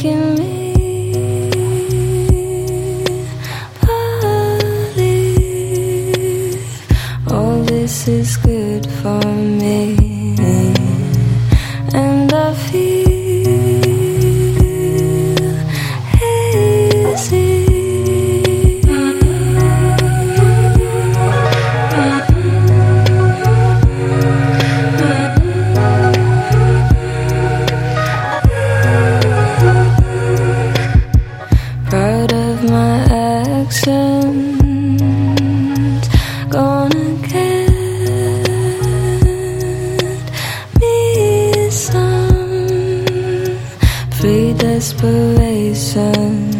making me believe all this is good for me, and I feel hazy. Proud of my actions, gonna get me some free desperation.